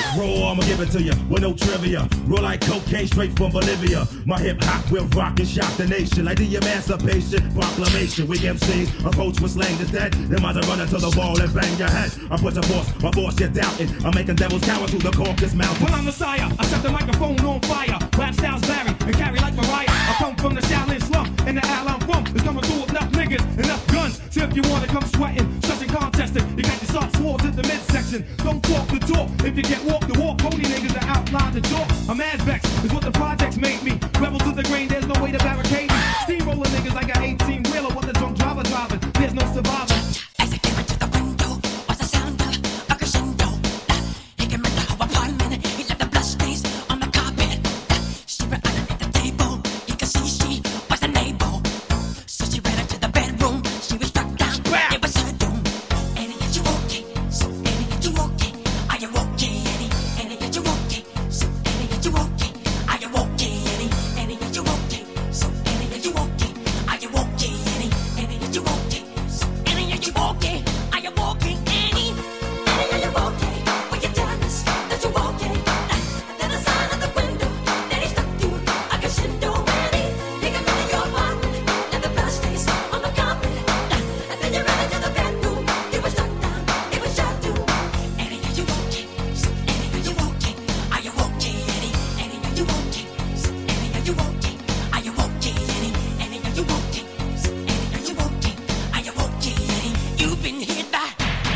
Raw, I'ma give it to you with no trivia. Roll like cocaine straight from Bolivia. My hip hop will rock and shock the nation like the Emancipation Proclamation. We MCs approach with slang that's dead. Then might run into the wall and bang your head. I put your force, my force you're doubting. I'm making devils cower through the Caucasus Mountain. Well, I'm Messiah, I set the microphone on fire. Rap styles vary and carry like Mariah. I come from the Shaolin slum, and the Al I'm from is coming through with enough niggas, enough guns. So if you wanna come sweating, stressing, contesting, you got your soft swords in the midsection. Don't talk the talk, if you can't walk the walk, pony niggas are outline the talk. I'm as vexed, is what the projects made me. Rebel to the grain, there's no way to barricade me. Steamroller niggas like an 18 wheeler, what the drunk driver driving, there's no survivor. As I came into the window, was the sound of a crescendo. He came into her apartment, he left the blood stains on the carpet. She ran underneath the table, he could see she was unable. So she ran into the bedroom, she was struck down, it was her doom. Annie, are you okay? So Annie, are you okay? Are you okay, Annie? Annie, are you okay? So Annie, are you okay? Are you okay, Annie? Annie, are you okay? So Annie, are you okay? Are you okay, Annie? Annie, are you okay? So Annie, are you okay? Are you okay, Annie? Annie, are you okay? Will you tell us that you're okay? Then the sign of the window that he stuck to a crescendo, Annie. You came into your apartment and the blood stains on the carpet. And then you ran into the bedroom, you were struck down, it was your doom. Annie, are you okay? So Annie, are you okay? Are you okay, Annie? Annie, are you okay? So Annie, are you okay? Are you okay, Annie? Annie, are you okay? So Annie, are you okay? Are you okay, Annie? You've been hit by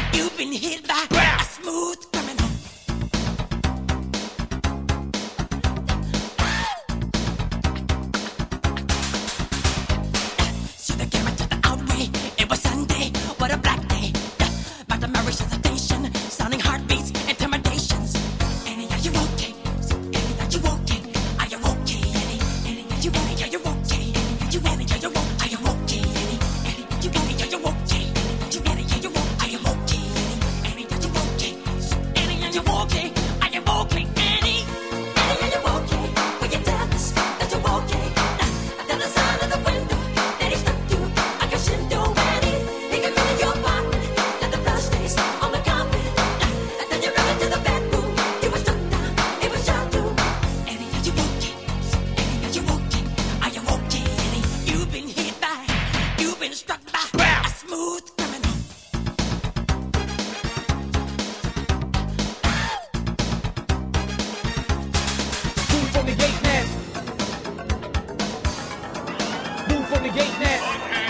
a smooth criminal. See the camera to the outrage. It was Sunday, what a black day. Back to my resuscitation, sounding heartbeats, intimidations. Annie, are you okay? So Annie, are you okay? Are you okay, Annie? Annie, are you okay? Are you okay? Annie, are you Annie? Are you okay? Are you okay, Annie? Annie, are you Annie? Are you okay? Annie, are you Annie? Are you okay? Are you okay, Annie? Annie, are you okay? So Annie, are you okay? Are you okay, Annie? Annie, are you okay? Will you tell us that you're okay? Then the sign of the window that he stuck to a crescendo, Annie. He came into your apartment, left the blood stains on the carpet. And then you ran into the bedroom, you were struck down, it was your doom. Annie, are you okay? So Annie, are you okay? Are you okay, Annie? You've been struck by a smooth criminal. Move from the gate now. Move from the gate now.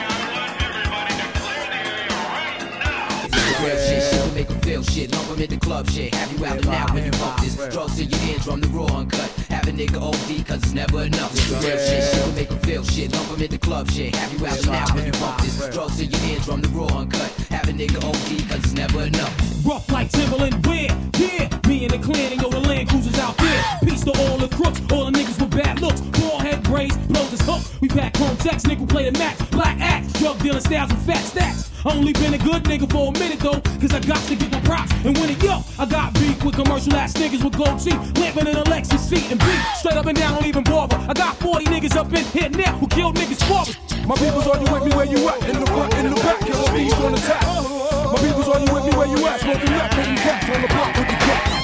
Real shit will make 'em feel shit. Lump 'em in the club shit. Have you out and out when you bump this? Drugs to your eardrum, the raw uncut. Have a nigga OD cause it's never enough. This the real shit will make 'em feel shit. Lump 'em in the club shit. Have you out and out when you bump this? Drugs to your eardrum, the raw uncut. Have a nigga OD cause it's never enough. Rough like Timberland, where? Yeah, me and the clan and yo, the Land Cruisers out there. Peace to all the crooks, all the niggas with bad looks. Bald head braids, blows his hook. We pack home text, nickel play the max. Black axe, drug dealing styles with fat stacks. Only been a good nigga for a minute though, cause I got to get my props and win it. Yo, I got beef with commercial ass niggas with gold teeth, living in a Lexus seat and beat straight up and down, don't even bother. I got 40 niggas up in here now who killed niggas fathers. My people's, are you with me where you at? In the front, in the back, killer bees on the tap. My people's, are you with me where you at? Smoking rap, hitting caps on the block with the cat.